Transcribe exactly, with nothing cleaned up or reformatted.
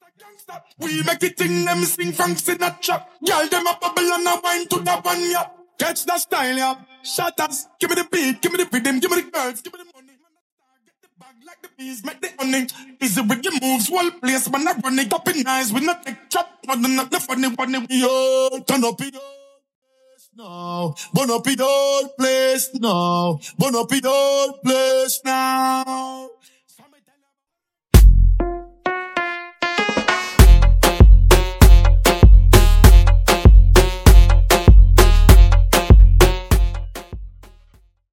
We make it thing, them sing Frank Sinatra. Girl, them a bubble and a wine to the one, yeah. Catch the style, yeah. Shatters, give me the beat, give me the rhythm, give me the girls, give me the money. Get the bag like the bees, make the honey. Easy with your moves, whole place, man, I run it up in eyes. We not take chat, but not the funny, funny. Yo, turn up it, no. Burn up it all place, no. Burn up it all place now.